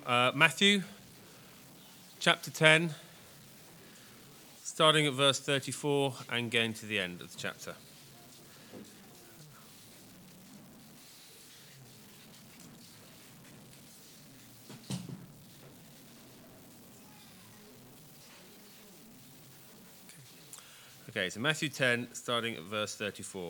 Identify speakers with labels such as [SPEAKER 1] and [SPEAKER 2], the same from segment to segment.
[SPEAKER 1] Matthew chapter 10, starting at verse 34 and going to the end of the chapter. Okay, so Matthew 10, starting at verse 34.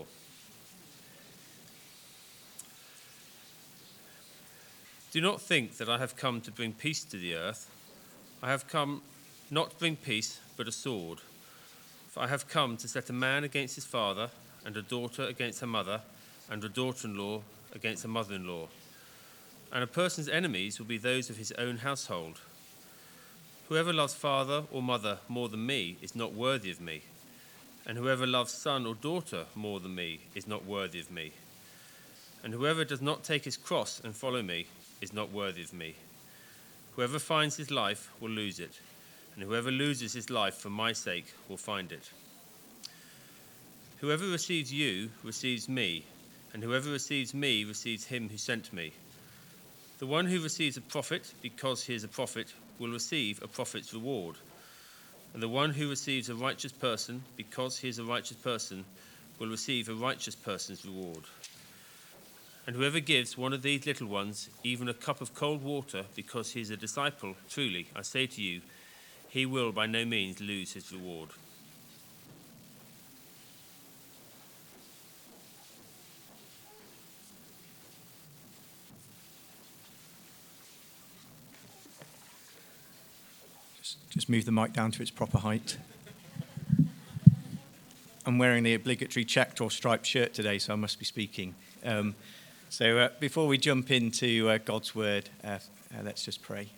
[SPEAKER 1] Do not think that I have come to bring peace to the earth. I have come not to bring peace, but a sword. For I have come to set a man against his father, and a daughter against her mother, and a daughter-in-law against her mother-in-law. And a person's enemies will be those of his own household. Whoever loves father or mother more than me is not worthy of me, and whoever loves son or daughter more than me is not worthy of me. And whoever does not take his cross and follow me is not worthy of me. Whoever finds his life will lose it, and whoever loses his life for my sake will find it. Whoever receives you receives me, and whoever receives me receives him who sent me. The one who receives a prophet because he is a prophet will receive a prophet's reward, and the one who receives a righteous person because he is a righteous person will receive a righteous person's reward. And whoever gives one of these little ones even a cup of cold water because he is a disciple, truly, I say to you, he will by no means lose his reward.
[SPEAKER 2] Just move the mic down to its proper height. I'm wearing the obligatory checked or striped shirt today, so I must be speaking. So before we jump into God's word, let's just pray.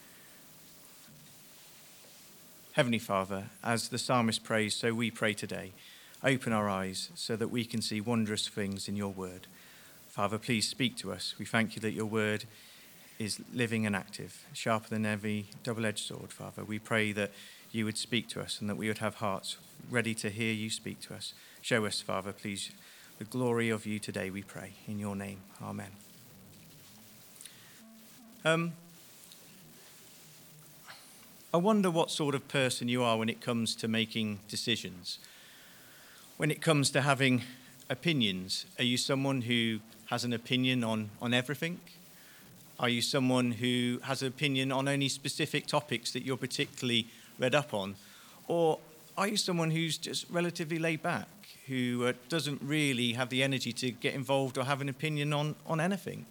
[SPEAKER 2] Heavenly Father, as the psalmist prays, so we pray today. Open our eyes so that we can see wondrous things in your word. Father, please speak to us. We thank you that your word is living and active, sharper than every double-edged sword, Father. We pray that you would speak to us and that we would have hearts ready to hear you speak to us. Show us, Father, please, the glory of you today, we pray. In your name, amen. I wonder what sort of person you are when it comes to making decisions. When it comes to having opinions, are you someone who has an opinion on everything? Are you someone who has an opinion on only specific topics that you're particularly read up on? Or are you someone who's just relatively laid back, who doesn't really have the energy to get involved or have an opinion on anything?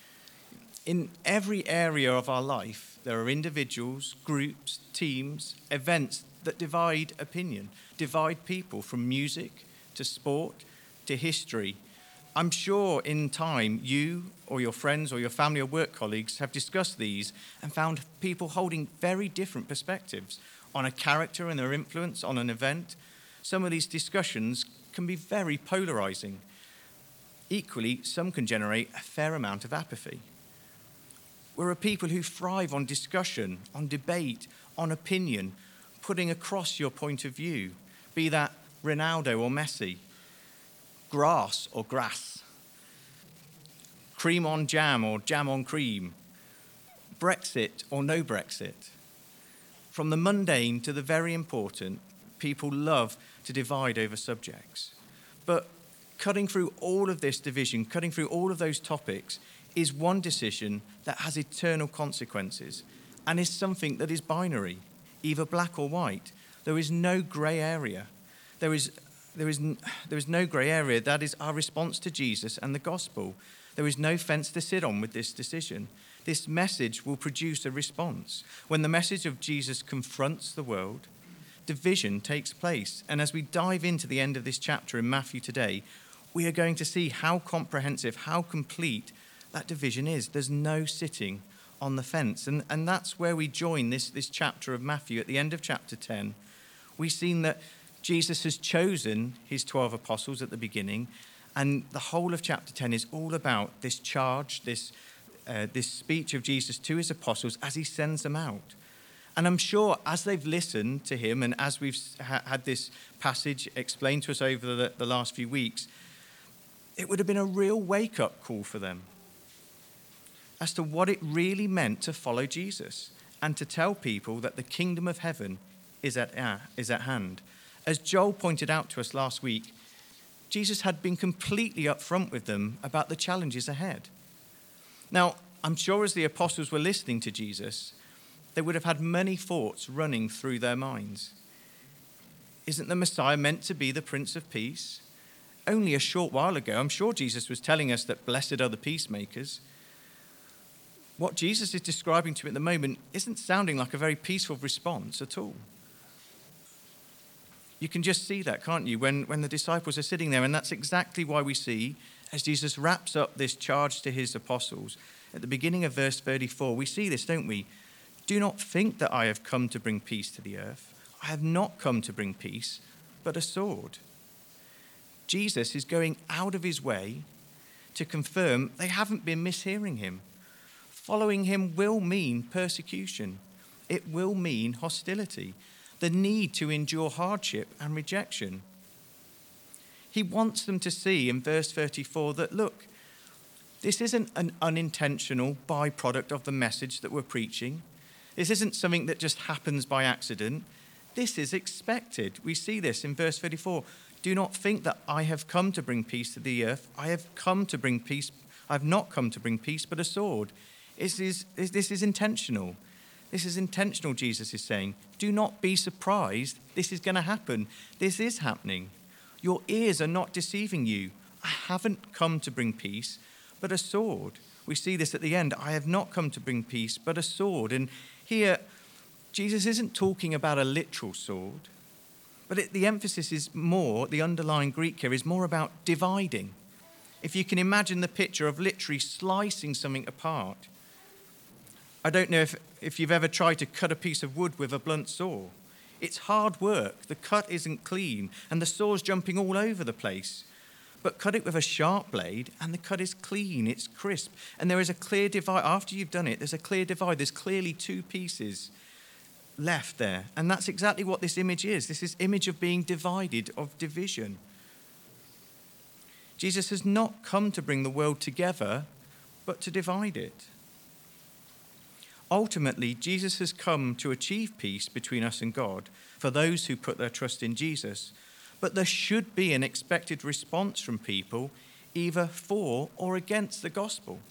[SPEAKER 2] In every area of our life, there are individuals, groups, teams, events that divide opinion, divide people, from music to sport to history. I'm sure in time you or your friends or your family or work colleagues have discussed these and found people holding very different perspectives on a character and their influence on an event. Some of these discussions can be very polarizing. Equally, some can generate a fair amount of apathy. We're a people who thrive on discussion, on debate, on opinion, putting across your point of view, be that Ronaldo or Messi, grass or grass, cream on jam or jam on cream, Brexit or no Brexit. From the mundane to the very important, people love to divide over subjects. But cutting through all of this division, cutting through all of those topics, is one decision that has eternal consequences and is something that is binary, either black or white. There is no grey area. There is no grey area. That is our response to Jesus and the gospel. There is no fence to sit on with this decision. This message will produce a response. When the message of Jesus confronts the world, division takes place. And as we dive into the end of this chapter in Matthew today, we are going to see how comprehensive, how complete that division is. There's no sitting on the fence. And that's where we join this chapter of Matthew. At the end of chapter 10, we've seen that Jesus has chosen his 12 apostles at the beginning, and the whole of chapter 10 is all about this charge, this speech of Jesus to his apostles as he sends them out. And I'm sure as they've listened to him and as we've had this passage explained to us over the last few weeks, it would have been a real wake-up call for them. as to what it really meant to follow Jesus and to tell people that the kingdom of heaven is at hand. As Joel pointed out to us last week, Jesus had been completely upfront with them about the challenges ahead. Now, I'm sure as the apostles were listening to Jesus, they would have had many thoughts running through their minds. Isn't the Messiah meant to be the Prince of Peace? Only a short while ago, I'm sure Jesus was telling us that blessed are the peacemakers. What Jesus is describing to him at the moment isn't sounding like a very peaceful response at all. You can just see that, can't you, when the disciples are sitting there, and that's exactly why we see, as Jesus wraps up this charge to his apostles, at the beginning of verse 34, we see this, don't we? Do not think that I have come to bring peace to the earth. I have not come to bring peace, but a sword. Jesus is going out of his way to confirm they haven't been mishearing him. Following him will mean persecution. It will mean hostility, the need to endure hardship and rejection. He wants them to see in verse 34 that, look, this isn't an unintentional byproduct of the message that we're preaching. This isn't something that just happens by accident. This is expected. We see this in verse 34. Do not think that I have come to bring peace to the earth. I have come to bring peace. I have not come to bring peace, but a sword. This is intentional. This is intentional, Jesus is saying. Do not be surprised. This is going to happen. This is happening. Your ears are not deceiving you. I haven't come to bring peace, but a sword. We see this at the end. I have not come to bring peace, but a sword. And here, Jesus isn't talking about a literal sword, but the emphasis is more, the underlying Greek here is more about dividing. If you can imagine the picture of literally slicing something apart. I don't know if you've ever tried to cut a piece of wood with a blunt saw. It's hard work. The cut isn't clean, and the saw's jumping all over the place. But cut it with a sharp blade, and the cut is clean, it's crisp. And there is a clear divide. After you've done it, there's a clear divide. There's clearly two pieces left there. And that's exactly what this image is. This is image of being divided, of division. Jesus has not come to bring the world together, but to divide it. Ultimately, Jesus has come to achieve peace between us and God for those who put their trust in Jesus. But there should be an expected response from people either for or against the gospel.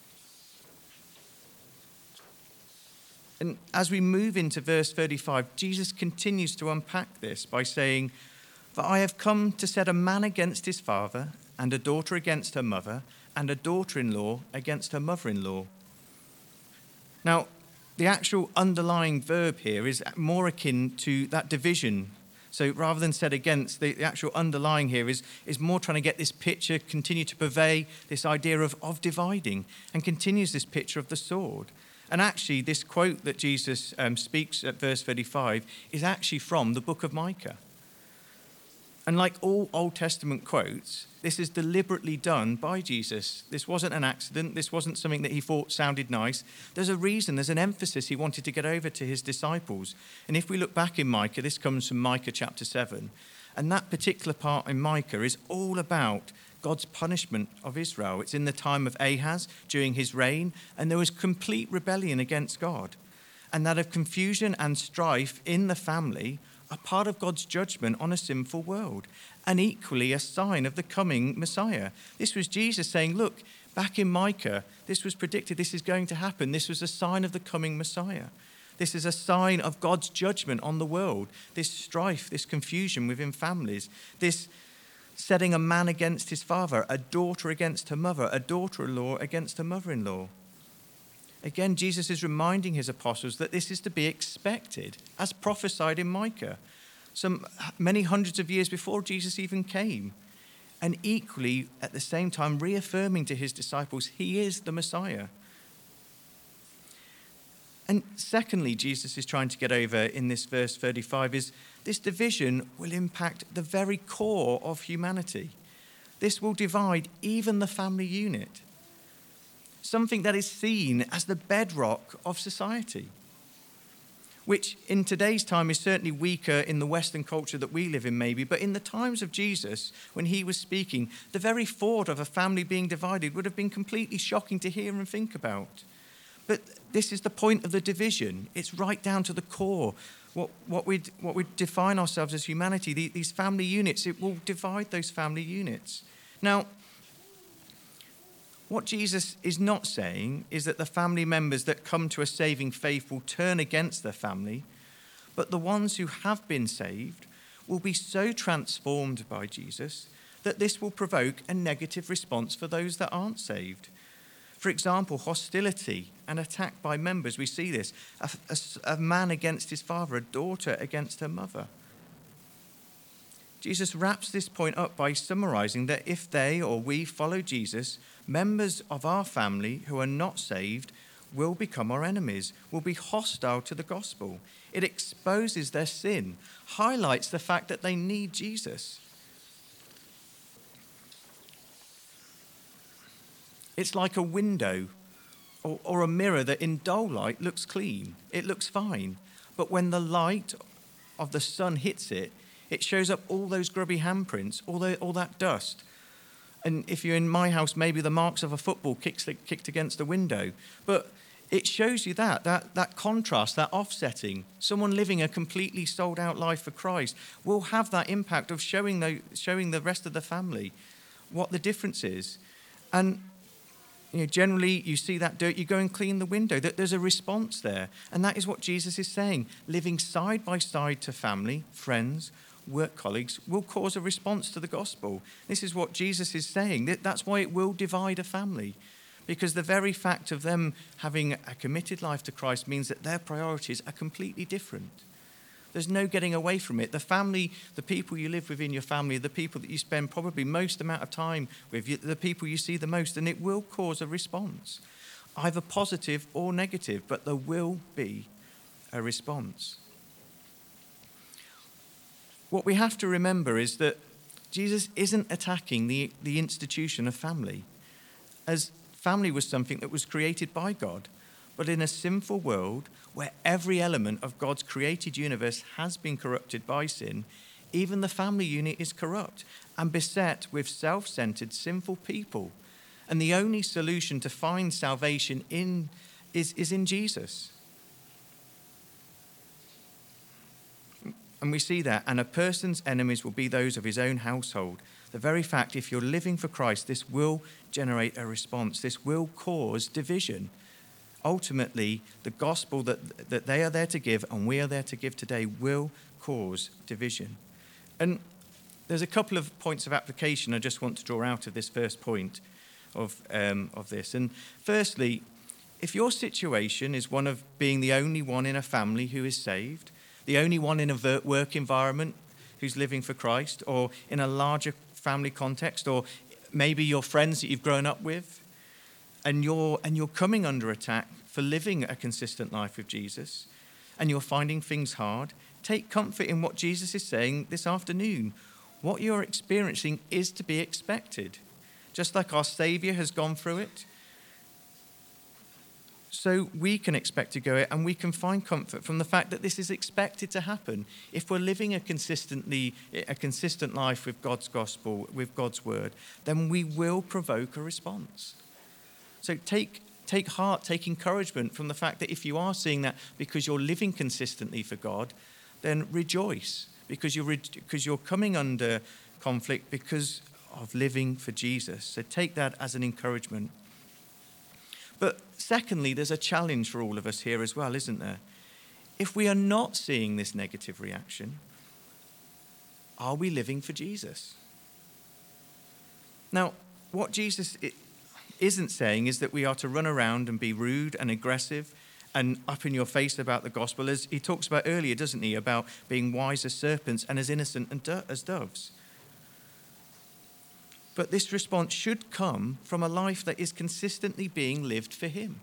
[SPEAKER 2] And as we move into verse 35, Jesus continues to unpack this by saying, "For I have come to set a man against his father, and a daughter against her mother, and a daughter-in-law against her mother-in-law." Now, the actual underlying verb here is more akin to that division. So rather than said against, the actual underlying here is more trying to get this picture, continue to purvey this idea of dividing, and continues this picture of the sword. And actually, this quote that Jesus speaks at verse 35 is actually from the book of Micah. And like all Old Testament quotes, this is deliberately done by Jesus. This wasn't an accident. This wasn't something that he thought sounded nice. There's a reason. There's an emphasis he wanted to get over to his disciples. And if we look back in Micah, this comes from Micah chapter 7. And that particular part in Micah is all about God's punishment of Israel. It's in the time of Ahaz, during his reign, and there was complete rebellion against God. And that of confusion and strife in the family are part of God's judgment on a sinful world, and equally a sign of the coming Messiah. This was Jesus saying, look, back in Micah, this was predicted, this is going to happen. This was a sign of the coming Messiah. This is a sign of God's judgment on the world, this strife, this confusion within families, this setting a man against his father, a daughter against her mother, a daughter-in-law against her mother-in-law. Again, Jesus is reminding his apostles that this is to be expected, as prophesied in Micah, many hundreds of years before Jesus even came. And equally, at the same time, reaffirming to his disciples, he is the Messiah. And secondly, Jesus is trying to get over in this verse 35 is this division will impact the very core of humanity. This will divide even the family unit, something that is seen as the bedrock of society. which in today's time is certainly weaker in the Western culture that we live in maybe, but in the times of Jesus, when he was speaking, the very thought of a family being divided would have been completely shocking to hear and think about. But this is the point of the division. It's right down to the core. What we define ourselves as humanity, these family units, it will divide those family units. Now, what Jesus is not saying is that the family members that come to a saving faith will turn against their family, but the ones who have been saved will be so transformed by Jesus that this will provoke a negative response for those that aren't saved. For example, hostility and attack by members. We see this. A man against his father, a daughter against her mother. Jesus wraps this point up by summarizing that if they or we follow Jesus, members of our family who are not saved will become our enemies, will be hostile to the gospel. It exposes their sin, highlights the fact that they need Jesus. It's like a window or a mirror that in dull light looks clean. It looks fine. But when the light of the sun hits it, it shows up all those grubby handprints, all that dust. And if you're in my house, maybe the marks of a football kicked against the window. But it shows you that contrast, that offsetting. Someone living a completely sold out life for Christ will have that impact of showing the rest of the family what the difference is. And generally, you see that dirt, you go and clean the window. There's a response there. And that is what Jesus is saying. Living side by side to family, friends, work colleagues will cause a response to the gospel. This is what Jesus is saying. That's why it will divide a family. Because the very fact of them having a committed life to Christ means that their priorities are completely different. There's no getting away from it. The family, the people you live with in your family, the people that you spend probably most amount of time with, the people you see the most, and it will cause a response, either positive or negative, but there will be a response. What we have to remember is that Jesus isn't attacking the institution of family, as family was something that was created by God. But in a sinful world where every element of God's created universe has been corrupted by sin, even the family unit is corrupt and beset with self-centered, sinful people. And the only solution to find salvation is in Jesus. And we see that. And a person's enemies will be those of his own household. The very fact, if you're living for Christ, this will generate a response. This will cause division. Ultimately, the gospel that they are there to give and we are there to give today will cause division. And there's a couple of points of application I just want to draw out of this first point of this. And firstly, if your situation is one of being the only one in a family who is saved, the only one in a work environment who's living for Christ, or in a larger family context, or maybe your friends that you've grown up with, and you're coming under attack for living a consistent life with Jesus, and you're finding things hard, take comfort in what Jesus is saying this afternoon. What you're experiencing is to be expected. Just like our Saviour has gone through it, so we can expect to go it, and we can find comfort from the fact that this is expected to happen. If we're living a consistent life with God's gospel, with God's word, then we will provoke a response. So take heart, take encouragement from the fact that if you are seeing that because you're living consistently for God, then rejoice because you're coming under conflict because of living for Jesus. So take that as an encouragement. But secondly, there's a challenge for all of us here as well, isn't there? If we are not seeing this negative reaction, are we living for Jesus? Now, what Jesus isn't saying is that we are to run around and be rude and aggressive and up in your face about the gospel, as he talks about earlier, doesn't he, about being wise as serpents and as innocent as doves. But this response should come from a life that is consistently being lived for him.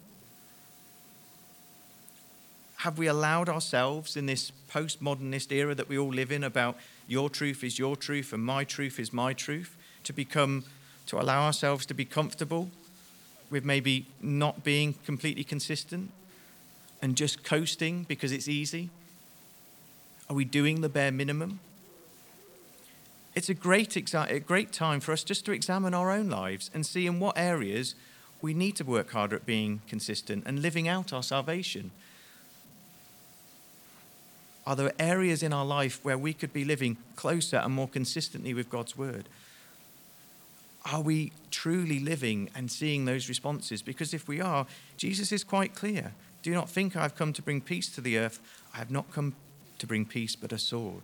[SPEAKER 2] Have we allowed ourselves in this postmodernist era that we all live in about your truth is your truth and my truth is my truth, to allow ourselves to be comfortable with maybe not being completely consistent? and just coasting because it's easy? Are we doing the bare minimum? It's a great time for us just to examine our own lives and see in what areas we need to work harder at being consistent and living out our salvation. Are there areas in our life where we could be living closer and more consistently with God's word? Are we truly living and seeing those responses? Because if we are, Jesus is quite clear. Do not think I've come to bring peace to the earth. I have not come to bring peace, but a sword.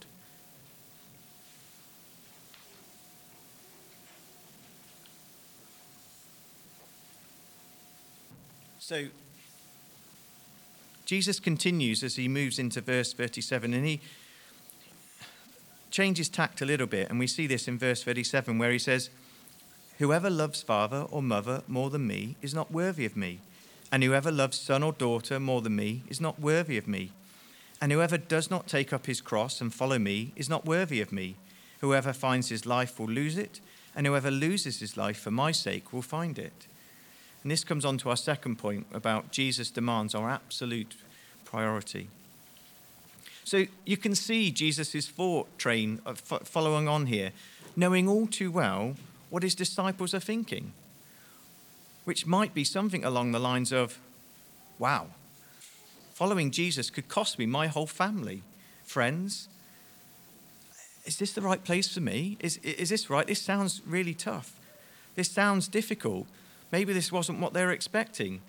[SPEAKER 2] So, Jesus continues as he moves into verse 37, and he changes tact a little bit, and we see this in verse 37 where he says, "Whoever loves father or mother more than me is not worthy of me, and whoever loves son or daughter more than me is not worthy of me. And whoever does not take up his cross and follow me is not worthy of me. Whoever finds his life will lose it, and whoever loses his life for my sake will find it." And this comes on to our second point about Jesus demands our absolute priority. So you can see Jesus' thought train following on here, knowing all too well what his disciples are thinking, which might be something along the lines of, wow, following Jesus could cost me my whole family, friends. Is this the right place for me? Is this right? This sounds really tough. This sounds difficult. Maybe this wasn't what they were expecting.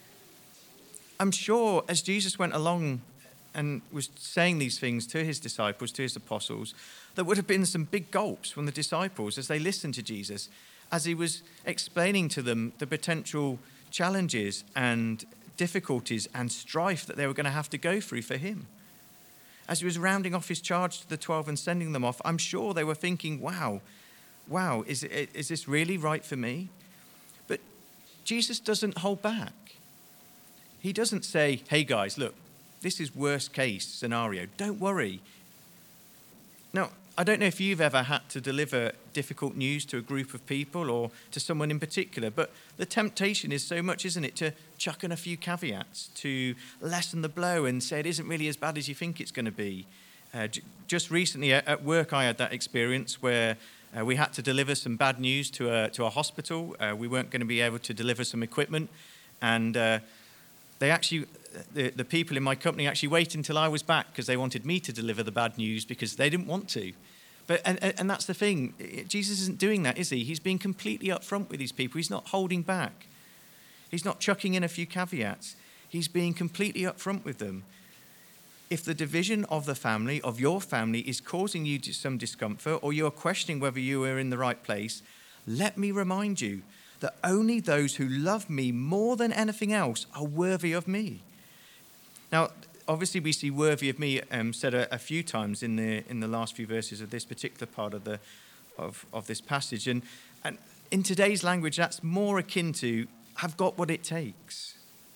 [SPEAKER 2] I'm sure as Jesus went along and was saying these things to his disciples, to his apostles, there would have been some big gulps from the disciples as they listened to Jesus, as he was explaining to them the potential challenges and difficulties and strife that they were going to have to go through for him. As he was rounding off his charge to the 12 and sending them off, I'm sure they were thinking, wow, is this really right for me? But Jesus doesn't hold back. He doesn't say, hey guys, look, this is worst case scenario. Don't worry. Now, I don't know if you've ever had to deliver difficult news to a group of people or to someone in particular, but the temptation is so much, isn't it, to chuck in a few caveats, to lessen the blow and say it isn't really as bad as you think it's going to be. Just recently at work, I had that experience where we had to deliver some bad news to a hospital. We weren't going to be able to deliver some equipment, and they actually, the people in my company actually waited until I was back because they wanted me to deliver the bad news because they didn't want to. But and that's the thing. Jesus isn't doing that, is he? He's being completely upfront with these people. He's not holding back. He's not chucking in a few caveats. He's being completely upfront with them. If the division of the family, of your family, is causing you some discomfort or you're questioning whether you are in the right place, let me remind you that only those who love me more than anything else are worthy of me. Now, obviously, we see "worthy of me" said a few times in the last few verses of this particular part of this passage, and in today's language, that's more akin to "I've got what it takes."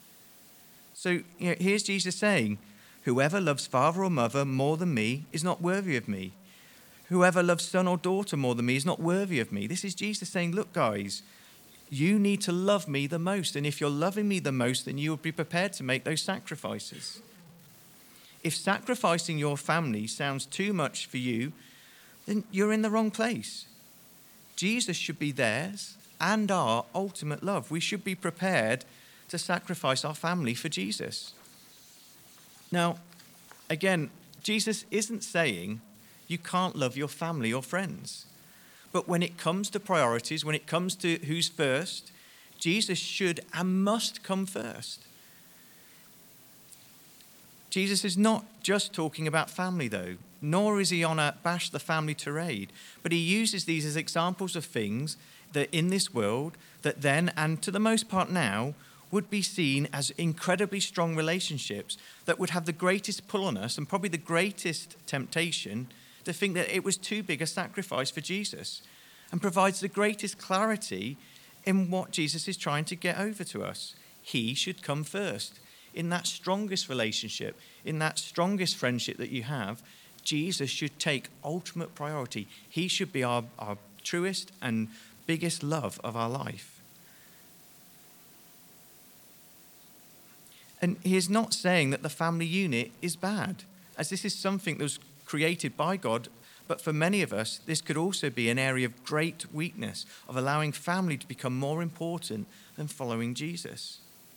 [SPEAKER 2] So here's Jesus saying, "Whoever loves father or mother more than me is not worthy of me. Whoever loves son or daughter more than me is not worthy of me." This is Jesus saying, look, guys, you need to love me the most. And if you're loving me the most, then you will be prepared to make those sacrifices. If sacrificing your family sounds too much for you, then you're in the wrong place. Jesus should be theirs and our ultimate love. We should be prepared to sacrifice our family for Jesus. Now, again, Jesus isn't saying you can't love your family or friends. But when it comes to priorities, when it comes to who's first, Jesus should and must come first. Jesus is not just talking about family, though, nor is he on a bash the family tirade, but he uses these as examples of things that in this world, that then and to the most part now, would be seen as incredibly strong relationships that would have the greatest pull on us and probably the greatest temptation to think that it was too big a sacrifice for Jesus, and provides the greatest clarity in what Jesus is trying to get over to us. He should come first. In that strongest relationship, in that strongest friendship that you have, Jesus should take ultimate priority. He should be our truest and biggest love of our life. And he is not saying that the family unit is bad, as this is something that was created by God, but for many of us, this could also be an area of great weakness, of allowing family to become more important than following Jesus.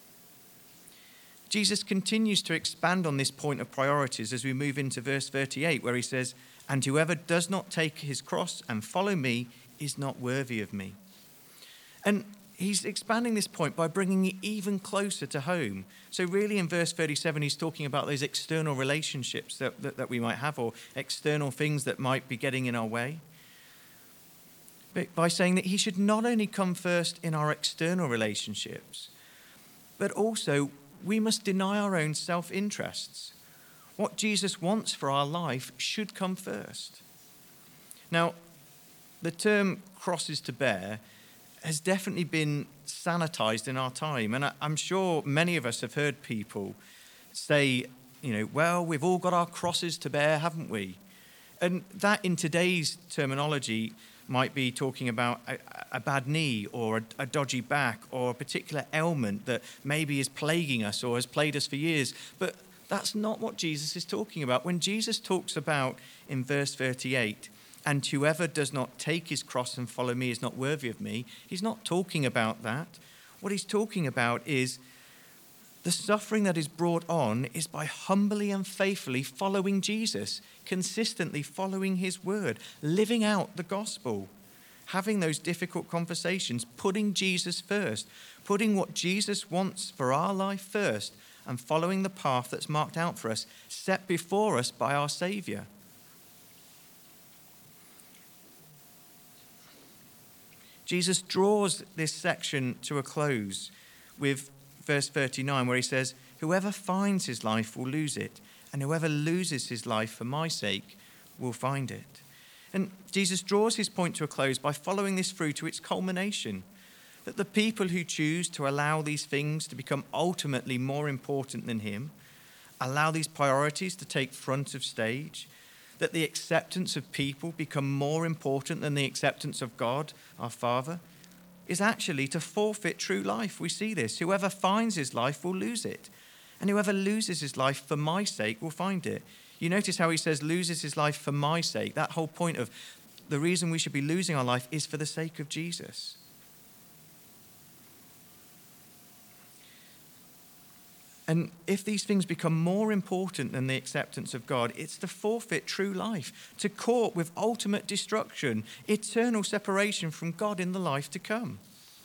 [SPEAKER 2] Jesus continues to expand on this point of priorities as we move into verse 38, where he says, "And whoever does not take his cross and follow me is not worthy of me." And he's expanding this point by bringing it even closer to home. So really in verse 37, he's talking about those external relationships that we might have, or external things that might be getting in our way. But by saying that he should not only come first in our external relationships, but also we must deny our own self-interests. What Jesus wants for our life should come first. Now, the term crosses to bear has definitely been sanitized in our time. And I'm sure many of us have heard people say, well, we've all got our crosses to bear, haven't we? And that in today's terminology might be talking about a bad knee or a dodgy back or a particular ailment that maybe is plaguing us or has plagued us for years. But that's not what Jesus is talking about. When Jesus talks about in verse 38, "And whoever does not take his cross and follow me is not worthy of me," he's not talking about that. What he's talking about is the suffering that is brought on is by humbly and faithfully following Jesus, consistently following his word, living out the gospel, having those difficult conversations, putting Jesus first, putting what Jesus wants for our life first, and following the path that's marked out for us, set before us by our Saviour. Jesus draws this section to a close with verse 39, where he says, "Whoever finds his life will lose it, and whoever loses his life for my sake will find it." And Jesus draws his point to a close by following this through to its culmination, that the people who choose to allow these things to become ultimately more important than him, allow these priorities to take front of stage, that the acceptance of people become more important than the acceptance of God, our Father, is actually to forfeit true life. We see this. Whoever finds his life will lose it, and whoever loses his life for my sake will find it. You notice how he says loses his life for my sake. That whole point of the reason we should be losing our life is for the sake of Jesus. And if these things become more important than the acceptance of God, it's to forfeit true life, to court with ultimate destruction, eternal separation from God in the life to come.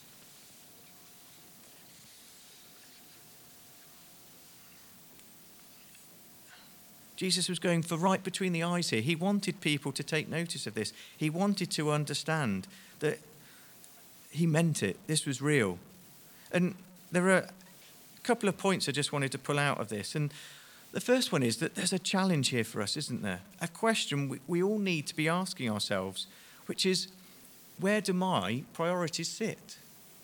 [SPEAKER 2] Jesus was going for right between the eyes here. He wanted people to take notice of this. He wanted to understand that he meant it. This was real. And there are couple of points I just wanted to pull out of this. And the first one is that there's a challenge here for us, isn't there? A question we all need to be asking ourselves, which is, where do my priorities sit?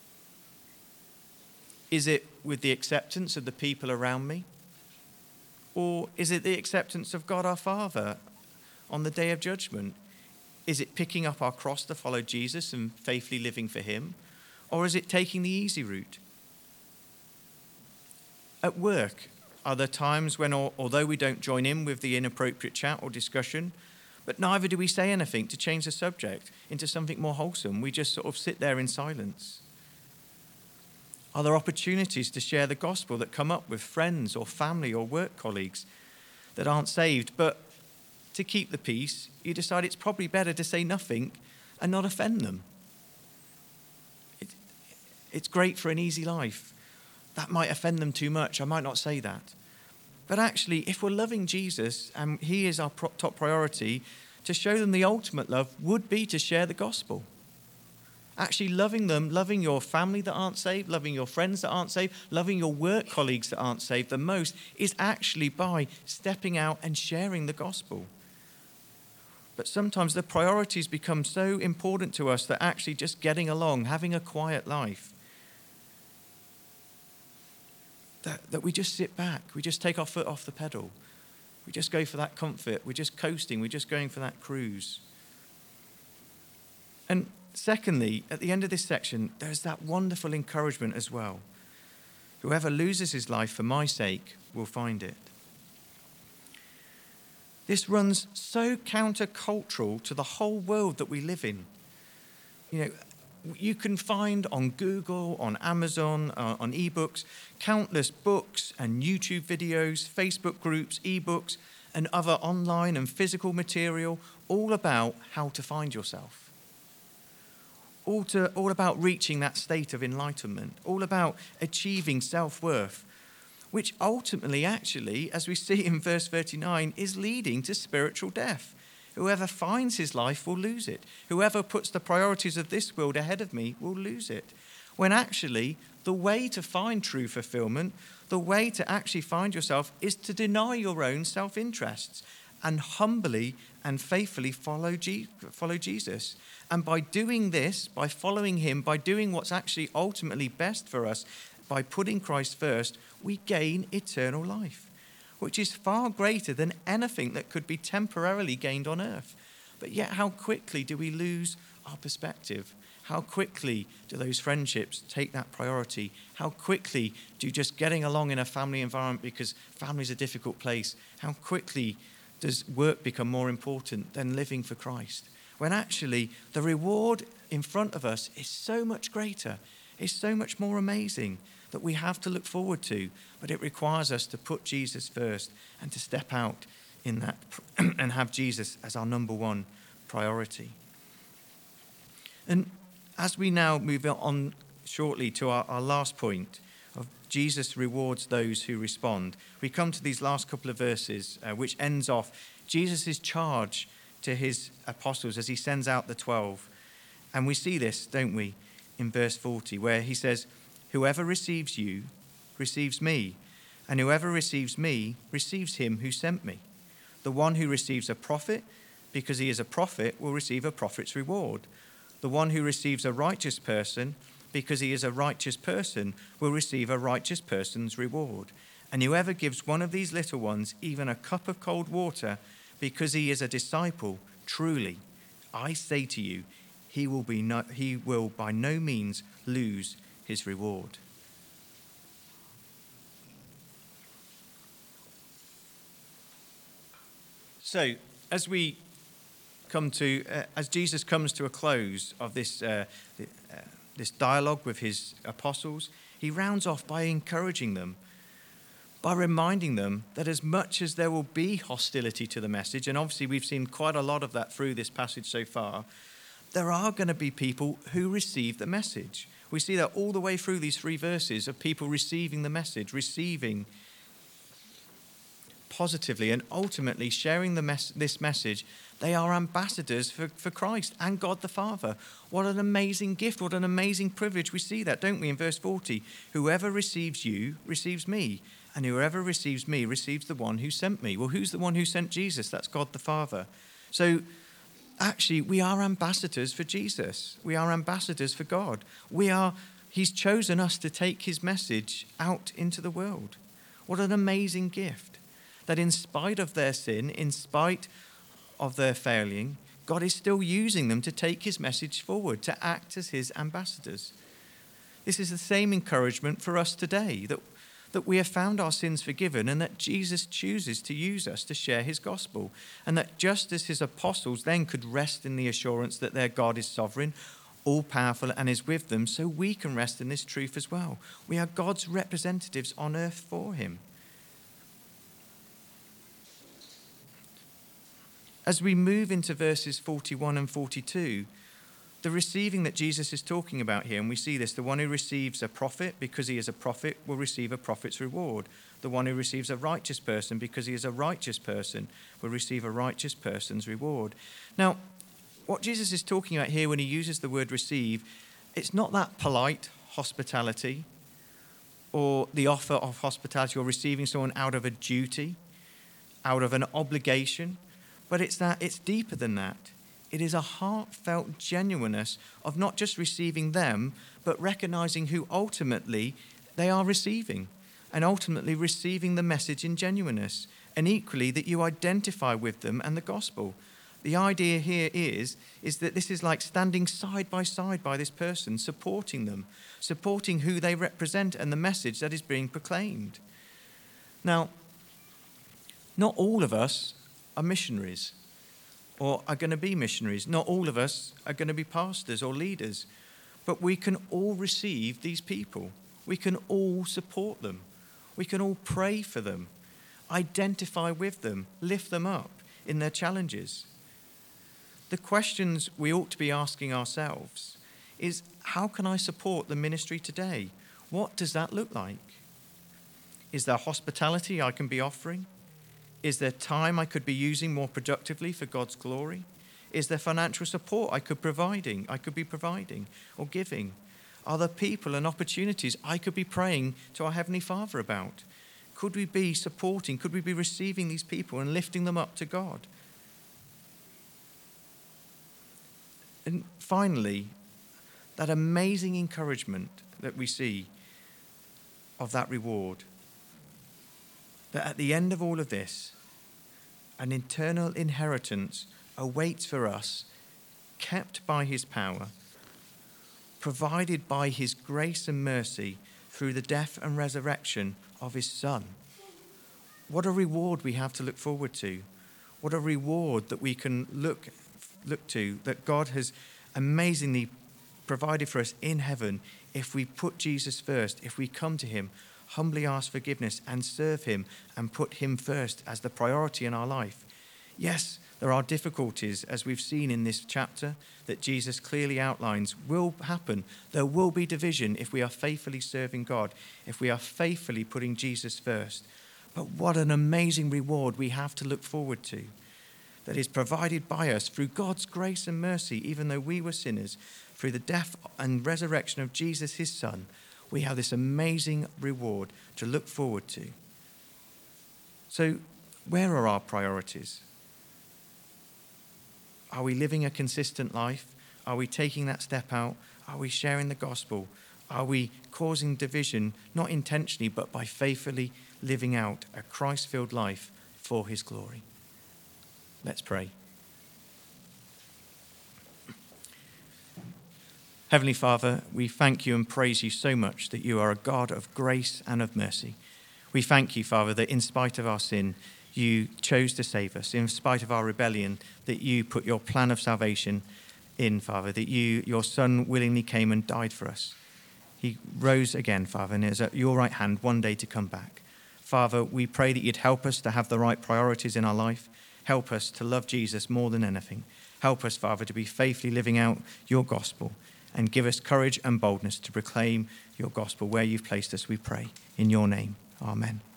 [SPEAKER 2] Is it with the acceptance of the people around me? Or is it the acceptance of God our Father on the day of judgment? Is it picking up our cross to follow Jesus and faithfully living for him? Or is it taking the easy route? At work, are there times when, although we don't join in with the inappropriate chat or discussion, but neither do we say anything to change the subject into something more wholesome? We just sort of sit there in silence. Are there opportunities to share the gospel that come up with friends or family or work colleagues that aren't saved, but to keep the peace, you decide it's probably better to say nothing and not offend them? It's great for an easy life. That might offend them too much. I might not say that. But actually, if we're loving Jesus and he is our top priority, to show them the ultimate love would be to share the gospel. Actually loving them, loving your family that aren't saved, loving your friends that aren't saved, loving your work colleagues that aren't saved the most is actually by stepping out and sharing the gospel. But sometimes the priorities become so important to us that actually just getting along, having a quiet life, that we just sit back, we just take our foot off the pedal. We just go for that comfort, we're just coasting, we're just going for that cruise. And secondly, at the end of this section, there's that wonderful encouragement as well. Whoever loses his life for my sake will find it. This runs so countercultural to the whole world that we live in. You can find on Google, on Amazon, on ebooks, countless books and YouTube videos, Facebook groups, ebooks, and other online and physical material, all about how to find yourself. All about reaching that state of enlightenment, all about achieving self-worth, which ultimately, actually, as we see in verse 39, is leading to spiritual death. Whoever finds his life will lose it. Whoever puts the priorities of this world ahead of me will lose it. When actually, the way to find true fulfillment, the way to actually find yourself, is to deny your own self-interests and humbly and faithfully follow Jesus. And by doing this, by following him, by doing what's actually ultimately best for us, by putting Christ first, we gain eternal life, which is far greater than anything that could be temporarily gained on earth. But yet, how quickly do we lose our perspective? How quickly do those friendships take that priority? How quickly do just getting along in a family environment, because family's a difficult place, how quickly does work become more important than living for Christ? When actually the reward in front of us is so much greater, is so much more amazing, that we have to look forward to, but it requires us to put Jesus first and to step out in that and have Jesus as our number one priority. And as we now move on shortly to our last point of Jesus rewards those who respond, we come to these last couple of verses, which ends off Jesus' charge to his apostles as he sends out the 12. And we see this, don't we, in verse 40, where he says, "Whoever receives you receives me, and whoever receives me receives him who sent me. The one who receives a prophet, because he is a prophet, will receive a prophet's reward. The one who receives a righteous person, because he is a righteous person, will receive a righteous person's reward. And whoever gives one of these little ones even a cup of cold water, because he is a disciple, truly, I say to you, he will by no means lose his reward." So, as we come to, as Jesus comes to a close of this dialogue with his apostles, he rounds off by encouraging them, by reminding them that as much as there will be hostility to the message, and obviously we've seen quite a lot of that through this passage so far, there are going to be people who receive the message. We see that all the way through these 3 verses of people receiving the message, receiving positively and ultimately sharing this message. They are ambassadors for Christ and God the Father. What an amazing gift, what an amazing privilege. We see that, don't we, in verse 40? "Whoever receives you receives me, and whoever receives me receives the one who sent me." Well, who's the one who sent Jesus? That's God the Father. So actually, we are ambassadors for Jesus. We are ambassadors for God. He's chosen us to take his message out into the world. What an amazing gift. That in spite of their sin, in spite of their failing, God is still using them to take his message forward, to act as his ambassadors. This is the same encouragement for us today, that we have found our sins forgiven and that Jesus chooses to use us to share his gospel. And that just as his apostles then could rest in the assurance that their God is sovereign, all-powerful, and is with them, so we can rest in this truth as well. We are God's representatives on earth for him. As we move into verses 41 and 42, the receiving that Jesus is talking about here, and we see this, the one who receives a prophet because he is a prophet will receive a prophet's reward. The one who receives a righteous person because he is a righteous person will receive a righteous person's reward. Now, what Jesus is talking about here when he uses the word receive, it's not that polite hospitality or the offer of hospitality or receiving someone out of a duty, out of an obligation. But it's deeper than that. It is a heartfelt genuineness of not just receiving them, but recognizing who ultimately they are receiving, and ultimately receiving the message in genuineness, and equally that you identify with them and the gospel. The idea here is that this is like standing side by side by this person, supporting them, supporting who they represent and the message that is being proclaimed. Now, not all of us are missionaries or are going to be missionaries. Not all of us are going to be pastors or leaders, but we can all receive these people. We can all support them. We can all pray for them, identify with them, lift them up in their challenges. The questions we ought to be asking ourselves is, how can I support the ministry today? What does that look like? Is there hospitality I can be offering? Is there time I could be using more productively for God's glory? Is there financial support I could be providing or giving? Are there people and opportunities I could be praying to our Heavenly Father about? Could we be supporting, could we be receiving these people and lifting them up to God? And finally, that amazing encouragement that we see of that reward, that at the end of all of this, an eternal inheritance awaits for us, kept by his power, provided by his grace and mercy through the death and resurrection of his Son. What a reward we have to look forward to. What a reward that we can look to, that God has amazingly provided for us in heaven if we put Jesus first, if we come to him, humbly ask forgiveness and serve him and put him first as the priority in our life. Yes, there are difficulties, as we've seen in this chapter, that Jesus clearly outlines will happen. There will be division if we are faithfully serving God, if we are faithfully putting Jesus first. But what an amazing reward we have to look forward to, that is provided by us through God's grace and mercy, even though we were sinners, through the death and resurrection of Jesus, his Son. We have this amazing reward to look forward to. So, where are our priorities? Are we living a consistent life? Are we taking that step out? Are we sharing the gospel? Are we causing division, not intentionally, but by faithfully living out a Christ-filled life for his glory? Let's pray. Heavenly Father, we thank you and praise you so much that you are a God of grace and of mercy. We thank you, Father, that in spite of our sin, you chose to save us. In spite of our rebellion, that you put your plan of salvation in, Father, that your Son willingly came and died for us. He rose again, Father, and is at your right hand one day to come back. Father, we pray that you'd help us to have the right priorities in our life. Help us to love Jesus more than anything. Help us, Father, to be faithfully living out your gospel, and give us courage and boldness to proclaim your gospel where you've placed us, we pray. In your name, amen.